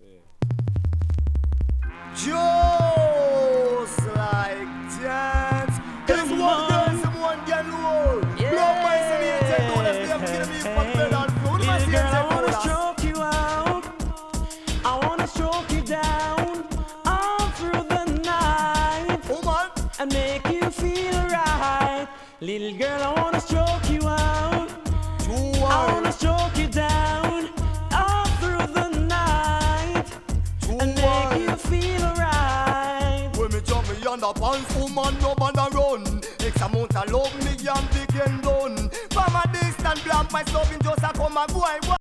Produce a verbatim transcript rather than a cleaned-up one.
Just like that. It's one girl, someone get low. Blow my city, take no less than kill me from bed and flow. Little girl, I wanna stroke you out. I wanna stroke you down all through the night. Oh man. And make you feel right. Little girl, I wanna stroke you out. I wanna stroke you down all through the night. And make you feel right. When me jump me under pants, woman, no bother run. X amount of love me and big and done. From a distant blank, my stuff in just a come and go.